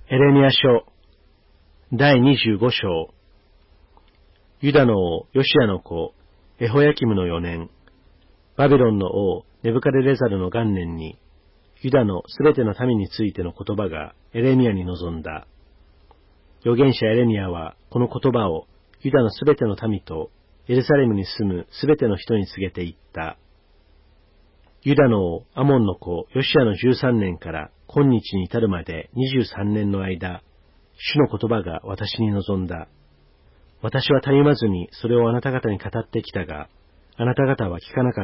エレミヤ書第25章。ユダの王ヨシアの子エホヤキムの4年、バビロンの王ネブカデレザルの元年に、ユダのすべての民についての言葉がエレミヤに臨んだ。預言者エレミヤはこの言葉をユダのすべての民とエルサレムに住むすべての人に告げていった。ユダの王アモンの子ヨシアの13年から今日に至るまで23年の間、主の言葉が私に臨んだ。私はたゆまずにそれをあなた方に語ってきたが、あなた方は聞かなかった。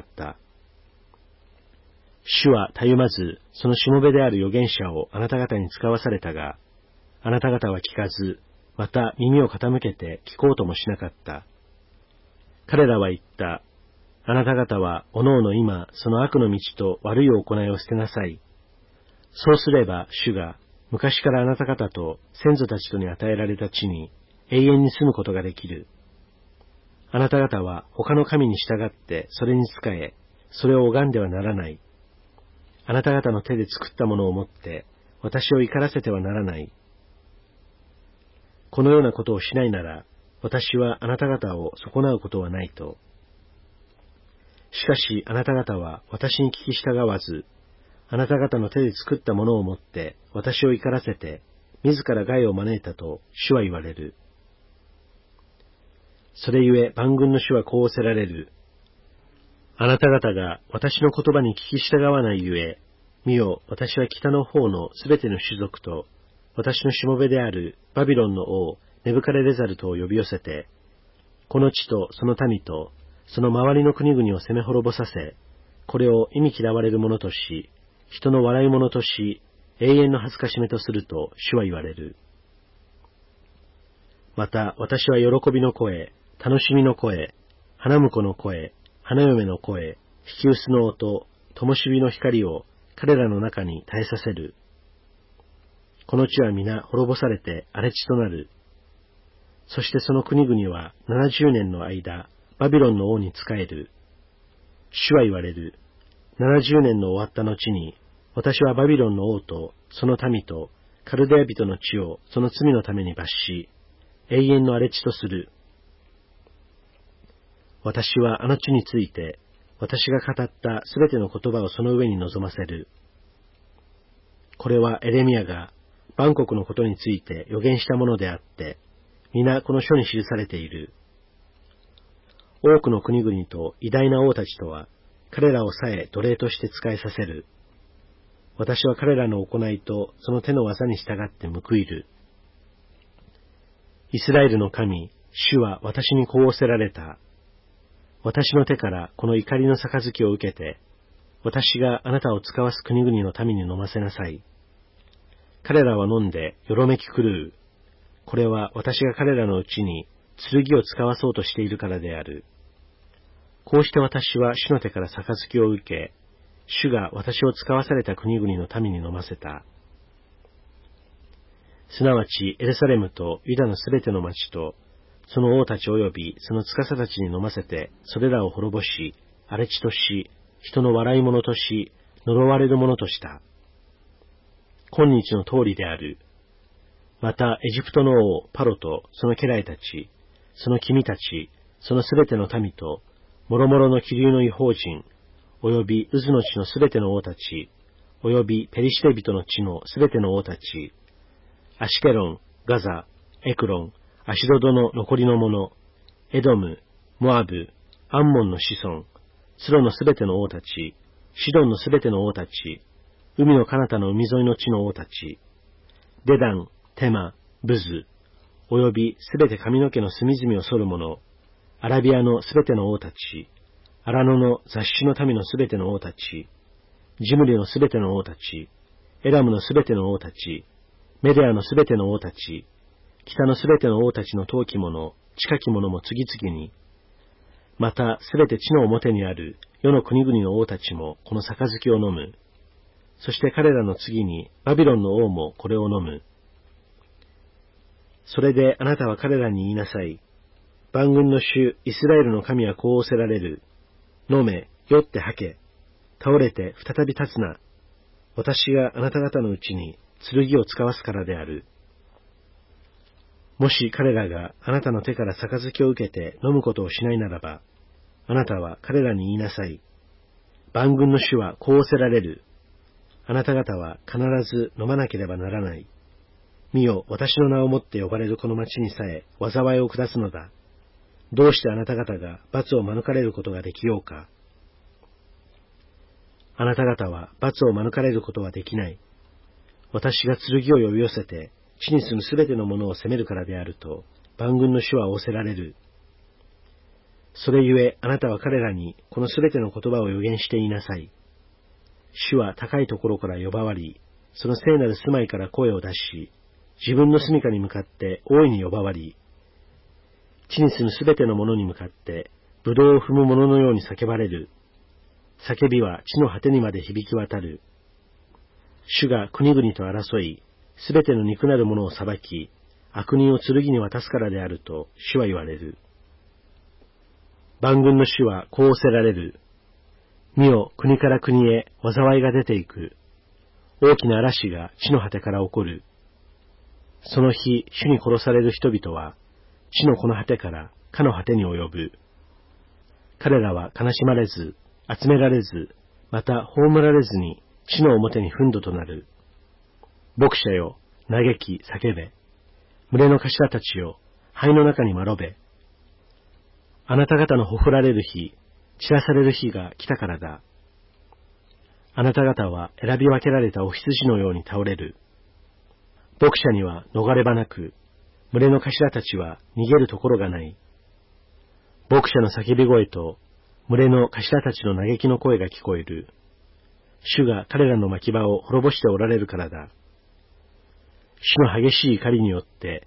主はたゆまずそのしもべである預言者をあなた方に使わされたが、あなた方は聞かず、また耳を傾けて聞こうともしなかった。彼らは言った。あなた方はおのおの今その悪の道と悪い行いを捨てなさい。そうすれば主が昔からあなた方と先祖たちとに与えられた地に永遠に住むことができる。あなた方は他の神に従ってそれに仕え、それを拝んではならない。あなた方の手で作ったものをもって私を怒らせてはならない。このようなことをしないなら、私はあなた方を損なうことはないと。しかしあなた方は私に聞き従わず、あなた方の手で作ったものをもって私を怒らせて、自ら害を招いたと主は言われる。それゆえ万軍の主はこう仰せられる。あなた方が私の言葉に聞き従わないゆえ、見よ、私は北の方のすべての種族と、私のしもべであるバビロンの王ネブカデレザルとを呼び寄せて、この地とその民と、その周りの国々を攻め滅ぼさせ、これを忌み嫌われるものとし、人の笑いものとし、永遠の恥ずかしめとすると主は言われる。また私は喜びの声、楽しみの声、花婿の声、花嫁の声、引き薄の音、灯火の光を彼らの中に絶えさせる。この地は皆滅ぼされて荒れ地となる。そしてその国々は70年の間、バビロンの王に仕える。主は言われる。70年の終わった後に、私はバビロンの王とその民とカルデア人の地をその罪のために罰し、永遠の荒れ地とする。私はあの地について、私が語ったすべての言葉をその上に臨ませる。これはエレミヤが万国のことについて預言したものであって、皆この書に記されている。多くの国々と偉大な王たちとは、彼らをさえ奴隷として仕えさせる。私は彼らの行いとその手の技に従って報いる。イスラエルの神、主は私にこう仰せられた。私の手からこの怒りの杯を受けて、私があなたを使わす国々の民に飲ませなさい。彼らは飲んでよろめき狂う。これは私が彼らのうちに剣を使わそうとしているからである。こうして私は主の手から杯を受け、主が私を使わされた国々の民に飲ませた。すなわちエルサレムとユダのすべての町と、その王たち及びその司たちに飲ませて、それらを滅ぼし、荒れ地とし、人の笑い者とし、呪われる者とした。今日の通りである。またエジプトの王パロとその家来たち、その君たち、そのすべての民と、もろもろの気流の異邦人、および渦の地のすべての王たち、およびペリシテ人の地のすべての王たち、アシケロン、ガザ、エクロン、アシドドの残りの者、エドム、モアブ、アンモンの子孫、ツロのすべての王たち、シドンのすべての王たち、海の彼方の海沿いの地の王たち、デダン、テマ、ブズ、およびすべて髪の毛の隅々を剃る者、アラビアのすべての王たち、アラノの雑種の民のすべての王たち、ジムリのすべての王たち、エラムのすべての王たち、メデアのすべての王たち、北のすべての王たちの遠き者、近き者も次々に、またすべて地の表にある世の国々の王たちもこの杯を飲む。そして彼らの次にバビロンの王もこれを飲む。それであなたは彼らに言いなさい。万軍の主イスラエルの神はこう仰せられる。飲め、酔って吐け。倒れて再び立つな。私があなた方のうちに剣を使わすからである。 もし彼らがあなたの手から杯を受けて飲むことをしないならば、あなたは彼らに言いなさい。万軍の主はこう仰せられる。あなた方は必ず飲まなければならない。見よ、私の名をもって呼ばれるこの町にさえ災いを下すのだ。どうしてあなた方が罰を免れることができようか。あなた方は罰を免れることはできない。私が剣を呼び寄せて、地に住むすべてのものを責めるからであると、万軍の主は仰せられる。それゆえ、あなたは彼らにこのすべての言葉を予言して言いなさい。主は高いところから呼ばわり、その聖なる住まいから声を出し、自分の住処に向かって大いに呼ばわり、地に住むすべてのものに向かって、ぶどうを踏む者のように叫ばれる。叫びは地の果てにまで響き渡る。主が国々と争い、すべての憎なる者を裁き、悪人を剣に渡すからであると主は言われる。万軍の主はこう仰せられる。見よ、国から国へ災いが出ていく。大きな嵐が地の果てから起こる。その日、主に殺される人々は、地のこの果てからかの果てに及ぶ。彼らは悲しまれず、集められず、また葬られずに地の表に憤怒となる。牧者よ、嘆き叫べ。群れの頭たちよ、灰の中にまろべ。あなた方のほふられる日、散らされる日が来たからだ。あなた方は選び分けられたお羊のように倒れる。牧者には逃れ場なく、群れの頭たちは逃げるところがない。牧者の叫び声と、群れの頭たちの嘆きの声が聞こえる。主が彼らの牧場を滅ぼしておられるからだ。主の激しい怒りによって、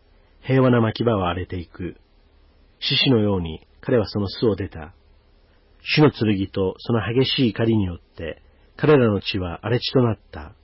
平和な牧場は荒れていく。獅子のように彼はその巣を出た。主の剣とその激しい怒りによって、彼らの地は荒れ地となった。